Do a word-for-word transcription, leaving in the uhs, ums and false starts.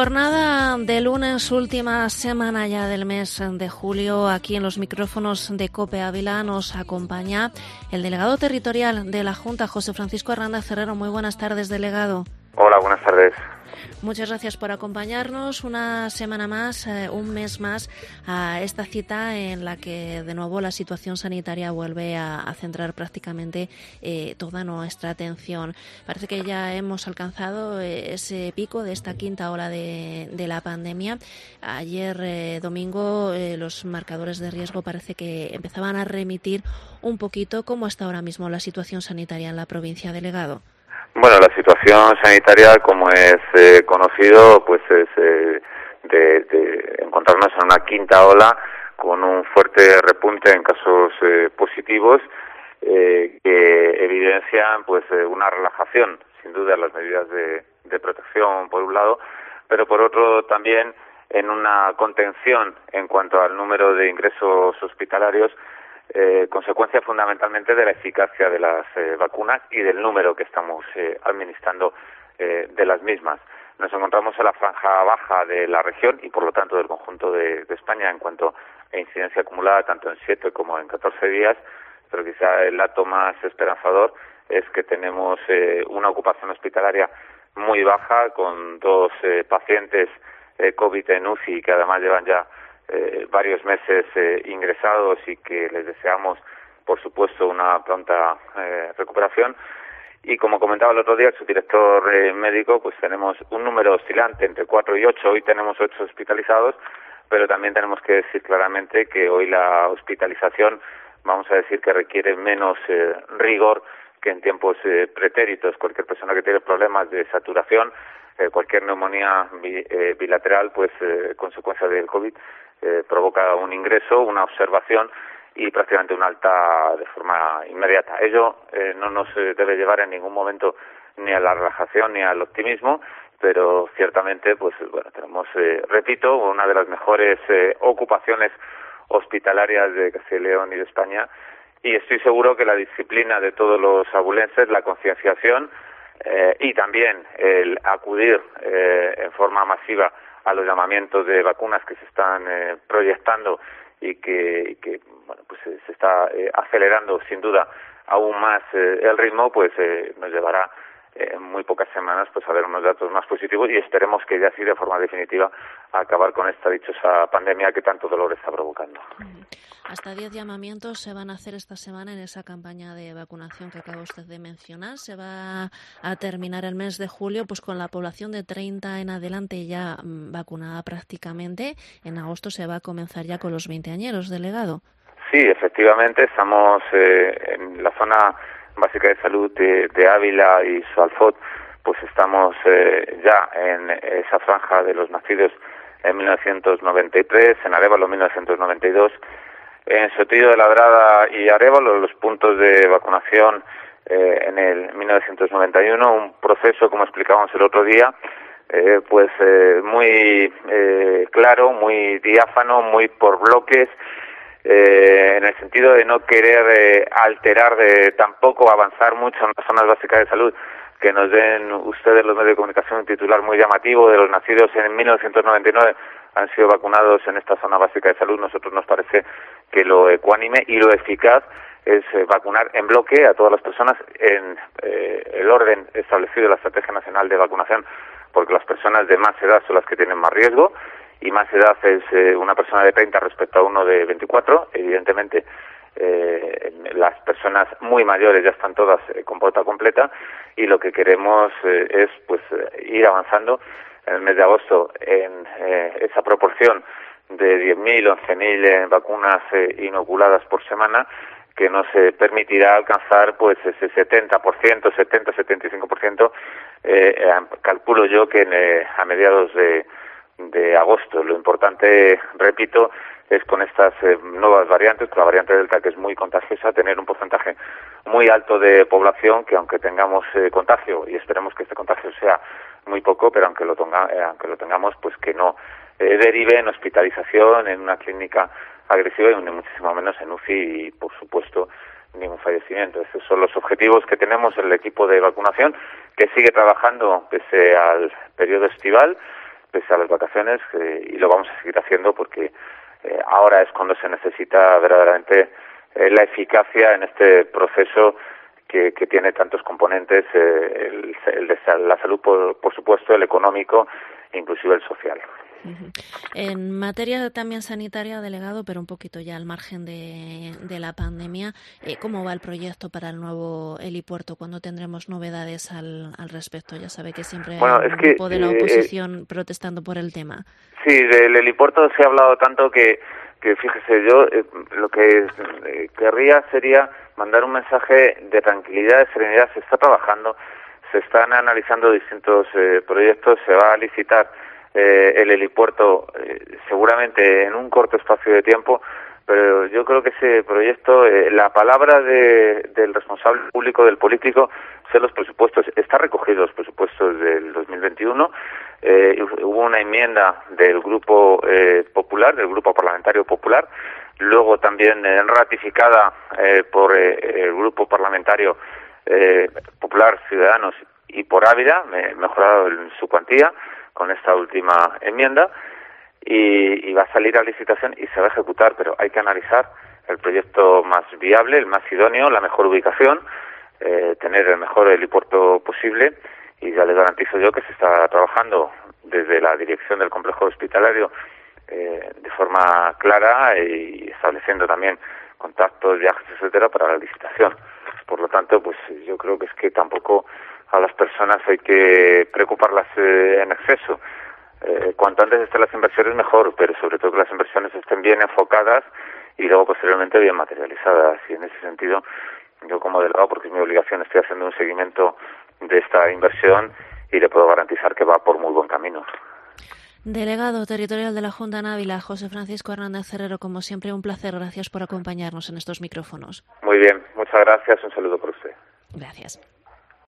jornada de lunes, última semana ya del mes de julio, aquí en los micrófonos de COPE Ávila nos acompaña el delegado territorial de la Junta, José Francisco Hernández Herrero. Muy buenas tardes, delegado. Hola, buenas tardes. Muchas gracias por acompañarnos una semana más, eh, un mes más, a esta cita en la que de nuevo la situación sanitaria vuelve a, a centrar prácticamente eh, toda nuestra atención. Parece que ya hemos alcanzado eh, ese pico de esta quinta ola de, de la pandemia. Ayer eh, domingo eh, los marcadores de riesgo parece que empezaban a remitir un poquito. ¿Cómo está ahora mismo la situación sanitaria en la provincia, delegado? Bueno, la situación sanitaria, como es eh, conocido, pues es eh, de, de encontrarnos en una quinta ola con un fuerte repunte en casos eh, positivos eh, que evidencian pues eh, una relajación, sin duda, en las medidas de, de protección por un lado, pero por otro también en una contención en cuanto al número de ingresos hospitalarios, Eh, consecuencia fundamentalmente de la eficacia de las eh, vacunas y del número que estamos eh, administrando eh, de las mismas. Nos encontramos en la franja baja de la región y por lo tanto del conjunto de, de España en cuanto a incidencia acumulada tanto en siete como en catorce días, pero quizá el dato más esperanzador es que tenemos eh, una ocupación hospitalaria muy baja con dos eh, pacientes eh, COVID en U C I que además llevan ya Eh, varios meses eh, ingresados y que les deseamos, por supuesto, una pronta eh, recuperación. Y como comentaba el otro día el subdirector eh, médico, pues tenemos un número oscilante entre cuatro y ocho. Hoy tenemos ocho hospitalizados, pero también tenemos que decir claramente que hoy la hospitalización, vamos a decir que requiere menos eh, rigor que en tiempos eh, pretéritos. Cualquier persona que tiene problemas de saturación, eh, cualquier neumonía bi, eh, bilateral, pues eh, consecuencia del COVID, Eh, provoca un ingreso, una observación y prácticamente una alta de forma inmediata. Ello eh, no nos eh, debe llevar en ningún momento ni a la relajación ni al optimismo, pero ciertamente, pues bueno, tenemos, eh, repito, una de las mejores eh, ocupaciones hospitalarias de Castilla y León y de España, y estoy seguro que la disciplina de todos los abulenses, la concienciación eh, y también el acudir eh, en forma masiva a los llamamientos de vacunas que se están eh, proyectando y que, y que bueno, pues eh, se está eh, acelerando sin duda aún más eh, el ritmo, pues eh, nos llevará eh, en muy pocas semanas pues a ver unos datos más positivos y esperemos que ya sí de forma definitiva a acabar con esta dichosa pandemia que tanto dolor está provocando. Hasta diez llamamientos se van a hacer esta semana en esa campaña de vacunación que acaba usted de mencionar. Se va a terminar el mes de julio pues con la población de treinta en adelante ya mmm, vacunada prácticamente. En agosto se va a comenzar ya con los veinteañeros, delegado. Sí, efectivamente, estamos eh, en la zona básica de salud de, de Ávila y Salfot, pues estamos eh, ya en esa franja de los nacidos en mil novecientos noventa y tres, en Arévalo mil novecientos noventa y dos, en Sotillo de Labrada y Arévalo los puntos de vacunación eh, en el mil novecientos noventa y uno, un proceso, como explicábamos el otro día, eh, pues eh, muy eh, claro, muy diáfano, muy por bloques, eh, en el sentido de no querer eh, alterar, de tampoco avanzar mucho en las zonas básicas de salud, que nos den ustedes los medios de comunicación un titular muy llamativo de los nacidos en mil novecientos noventa y nueve han sido vacunados en esta zona básica de salud. Nosotros nos parece que lo ecuánime y lo eficaz es eh, vacunar en bloque a todas las personas en eh, el orden establecido en la Estrategia Nacional de Vacunación, porque las personas de más edad son las que tienen más riesgo y más edad es eh, una persona de treinta respecto a uno de veinticuatro. Evidentemente, Eh, las personas muy mayores ya están todas eh, con pauta completa y lo que queremos eh, es pues eh, ir avanzando en el mes de agosto en eh, esa proporción de diez mil, once mil eh, vacunas eh, inoculadas por semana, que nos eh, permitirá alcanzar pues ese setenta por ciento, setenta, setenta y cinco por ciento, eh, eh, calculo yo que en, eh, a mediados de, de agosto. Lo importante, repito, es con estas eh, nuevas variantes, con la variante Delta, que es muy contagiosa, tener un porcentaje muy alto de población que, aunque tengamos eh, contagio, y esperemos que este contagio sea muy poco, pero aunque lo, tenga, eh, aunque lo tengamos, pues que no eh, derive en hospitalización, en una clínica agresiva y ni muchísimo menos en U C I y, por supuesto, ningún fallecimiento. Estos son los objetivos que tenemos en el equipo de vacunación, que sigue trabajando pese al periodo estival, pese a las vacaciones, eh, y lo vamos a seguir haciendo porque eh, ahora es cuando se necesita verdaderamente eh, la eficacia en este proceso que, que tiene tantos componentes, eh, el, el de la salud, por, por supuesto, el económico e inclusive el social. Uh-huh. En materia también sanitaria, delegado, pero un poquito ya al margen de, de la pandemia, eh, ¿cómo va el proyecto para el nuevo helipuerto? ¿Cuándo tendremos novedades al, al respecto? Ya sabe que siempre bueno, hay es un que, grupo de la eh, oposición protestando por el tema. Sí, del helipuerto se ha hablado tanto que, que fíjese, yo eh, lo que eh, querría sería mandar un mensaje de tranquilidad, de serenidad. Se está trabajando, se están analizando distintos eh, proyectos, se va a licitar Eh, el helipuerto eh, seguramente en un corto espacio de tiempo, pero yo creo que ese proyecto, eh, la palabra de, del responsable público, del político, son los presupuestos. Está recogido los presupuestos del dos mil veintiuno, eh, hubo una enmienda del Grupo eh, Popular, del Grupo Parlamentario Popular, luego también eh, ratificada eh, por eh, el Grupo Parlamentario eh, Popular Ciudadanos y por Ávila, me, mejorado en su cuantía con esta última enmienda, y, y va a salir a licitación y se va a ejecutar, pero hay que analizar el proyecto más viable, el más idóneo, la mejor ubicación, eh, tener el mejor helipuerto posible, y ya les garantizo yo que se está trabajando desde la dirección del complejo hospitalario eh, de forma clara y estableciendo también contactos, viajes, etcétera, para la licitación. Por lo tanto, pues yo creo que es que tampoco a las personas hay que preocuparlas eh, en exceso. Eh, cuanto antes estén las inversiones mejor, pero sobre todo que las inversiones estén bien enfocadas y luego posteriormente bien materializadas. Y en ese sentido, yo como delegado, porque es mi obligación, estoy haciendo un seguimiento de esta inversión y le puedo garantizar que va por muy buen camino. Delegado territorial de la Junta en Ávila, José Francisco Hernández Cerrero, como siempre un placer. Gracias por acompañarnos en estos micrófonos. Muy bien, muchas gracias. Un saludo para usted. Gracias.